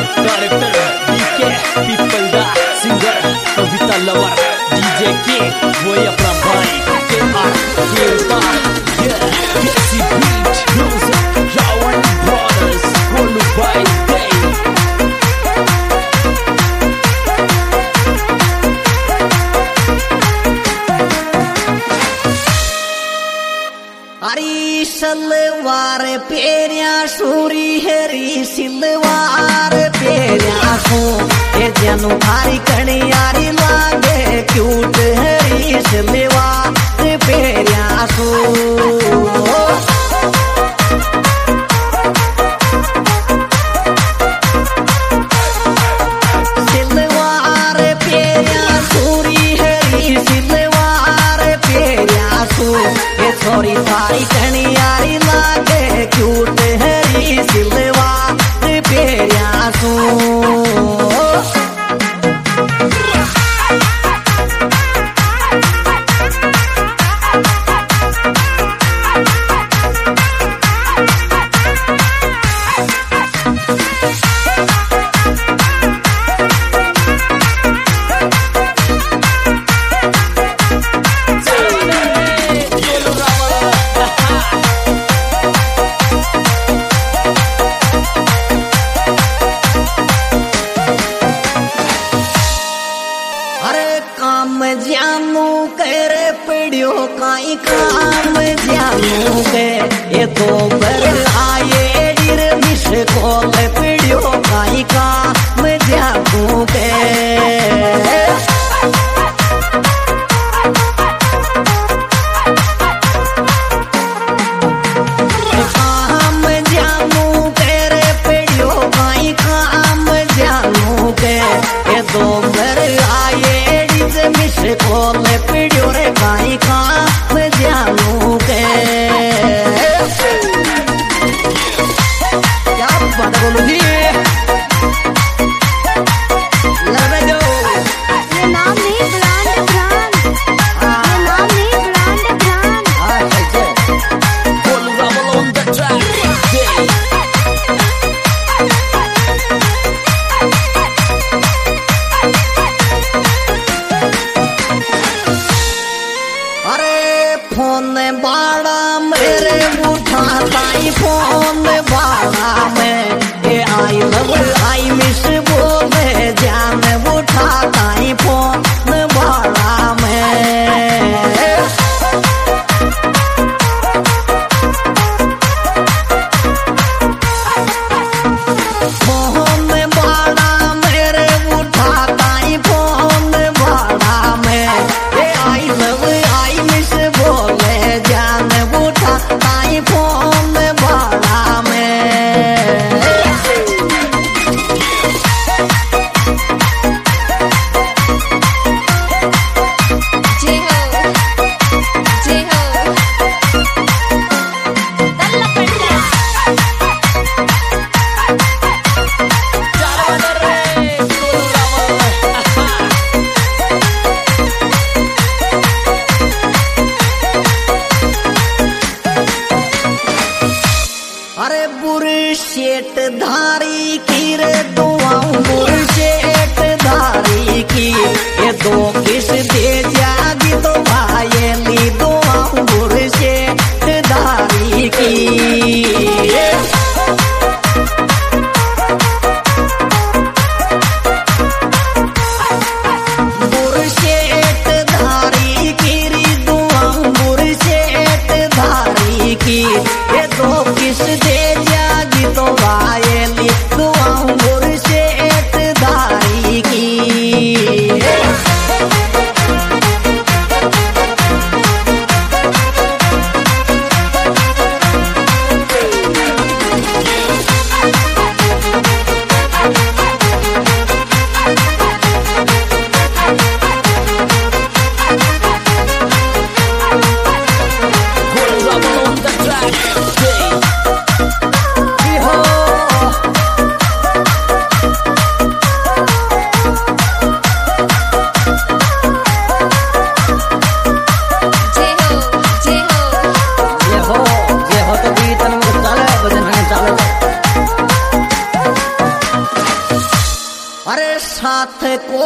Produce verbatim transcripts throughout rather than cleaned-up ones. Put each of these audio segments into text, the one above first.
Director DK पीपल दा singer Kavita लवर डीजे के वो अपना भाई के आर देवता ये देसी beat music Ravan brothers Golu भाई दे हरी सलवार पेरिया सूरी हरी सिलवार पेरिया सो ये जनु भारी कणियारी लागे क्यूट हरी सिलवार पेरिया सो सिलवार पेरिया सूरी हरी सिलवार पेरिया सो ये छोरी थारी कणियारी लागे क्यूट हरी सिलवार पेरिया सो जामू कर पड़ियो काई काम जामू के ये तो बर आए डिर मिश कोल पड़ियो काई काम जामू के काम जामू कर पड़ियो काई काम जामू के ये तो बर आए मिश कोल पीड़ियो रे काई काम जामू के क्या बात बोलू जी लगा दो ये नाम नहीं ब्रांड ब्रांड ये नाम नहीं ब्रांड ब्रांड हाँ कैसे बोल रहा ऑन द ट्रैक फोन बाड़ा मेरे उठाता ही फोन बाड़ा में ये आई लव आई मिस बोले जान उठाता ही फोन बाड़ा में फोन बाड़ा मेरे उठाता ही फोन बाड़ा में ये आई लव आई मिस बोले जान उठा ताई फोन बाड़ा में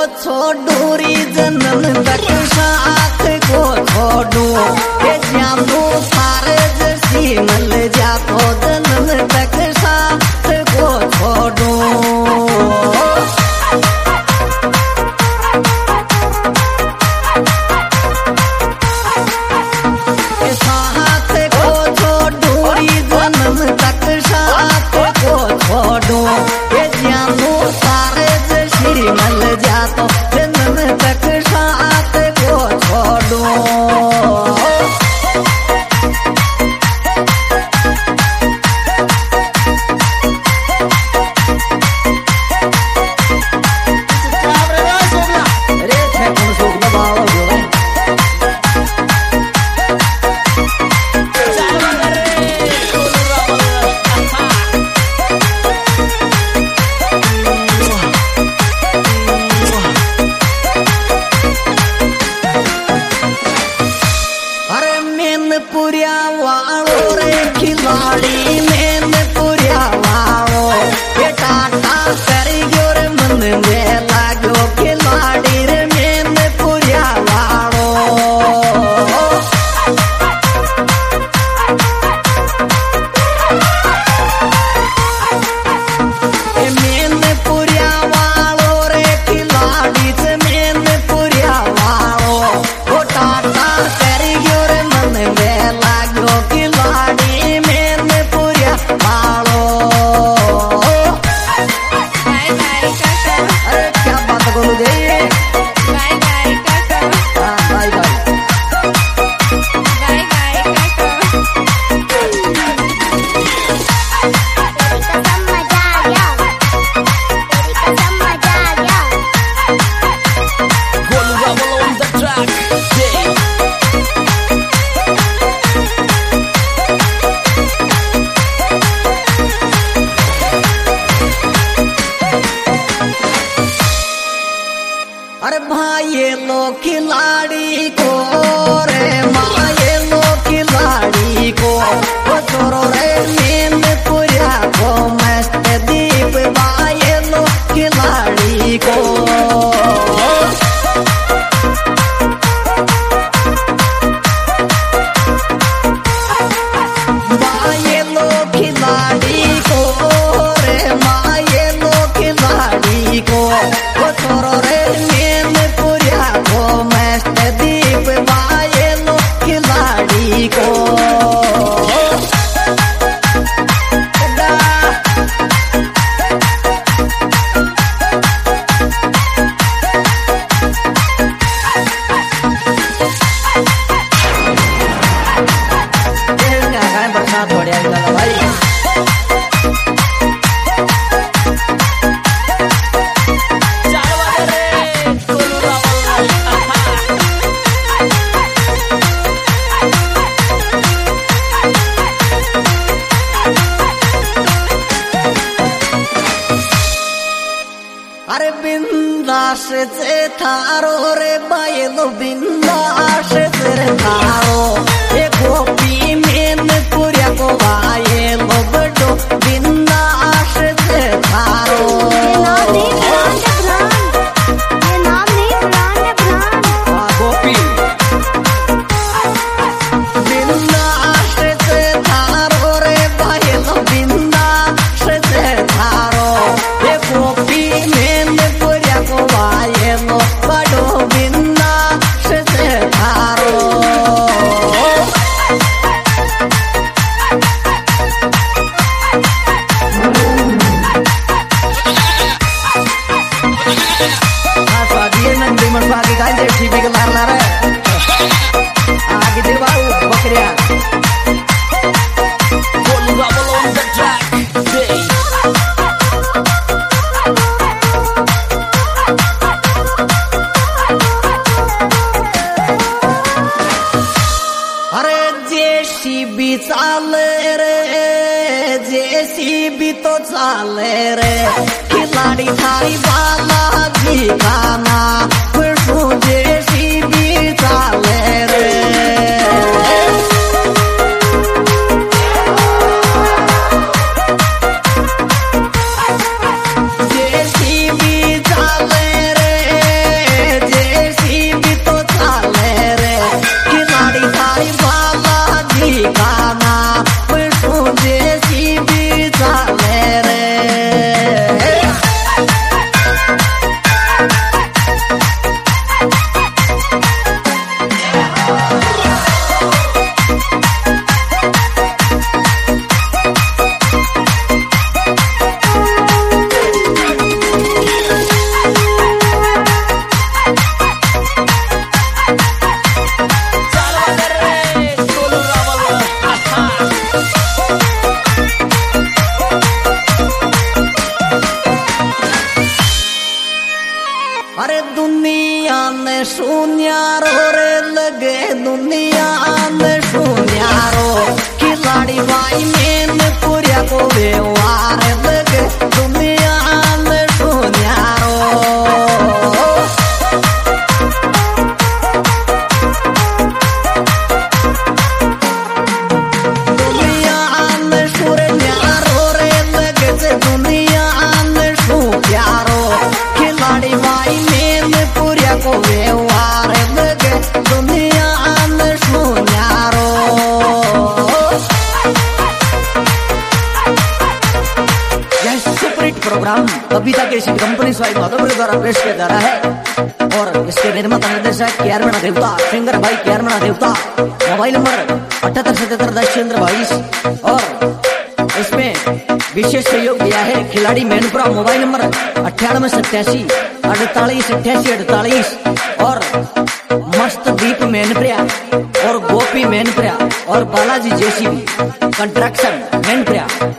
छोड़ू री जन्म तक साथ को छोड़ू ये जामू थारे जैसी मल जा तो जन्म तक साथ को छोड़ू साथ को छोड़ू री जन्म तक साथ को छोड़ू ये जामू थारे जैसी मल जा तो जन्म तक साथ को छोड़ू पुरिया वालो रे खिलाड़ी मैंने पुरिया वालो ये टाटा करी गयो रे मन में लागो खिलाड़ी रे मैंने पुरिया वालो मैंने पुरिया वालो रे खिलाड़ी से मैंने पुरिया वालो वो टाटा करी गयो रे मन में अरे भाई लो खिलाड़ी को रे माँ ये लो खिलाड़ी को वो छोरो रे मैंने पुरिया को मस्त दीप भाई लो खिलाड़ी को भाई लो खिलाड़ी को रे माँ ये लो खिलाड़ी को वो छोरो रे दीप बाये लो खिलाड़ी को बरसात बढ़िया भाई अरे बिंदास से थारो रे बायलो बिंदास से थारो ये गोपी मेन पुरिया को बायलो बड़ो बिंदास से थारो ये नाम नहीं ब्रांड ब्रांड गोपी बिंदास से थारो रे बायलो बिंदास से थारो ये गोपी मेन पुरिया को बायलो बड़ो बिंदास से थारो बाकी काय दे टीवी के मारणार आहे आगे दे बाबू बकरिया बोलूंगा बोलो ऑन द ट्रैक अरे जेसीबी चाले रे जेसीबी तो चाले रे खिलाड़ी थारी बाला जी गाना जेसीबी चाले रे जेसीबी चाले रे कविता केसी कंपनी स्वाई माधवपुर द्वारा पेश किया जा रहा है और इसके निर्माता निर्देशक केआर मीणा देवता, सिंगर भाई केआर मीणा देवता। मोबाइल नंबर अठहत्तर सतहत्तर दस चंद्र बाईस और इसमें विशेष सहयोग दिया है खिलाड़ी मैनपुरा। मोबाइल नंबर अट्ठानवे सत्तासी अड़तालीस अट्ठासी अड़तालीस और मस्त दीप मैनपुरा और गोपी मैनपुरा और बालाजी जेसीबी कंस्ट्रक्शन मैनपुरा।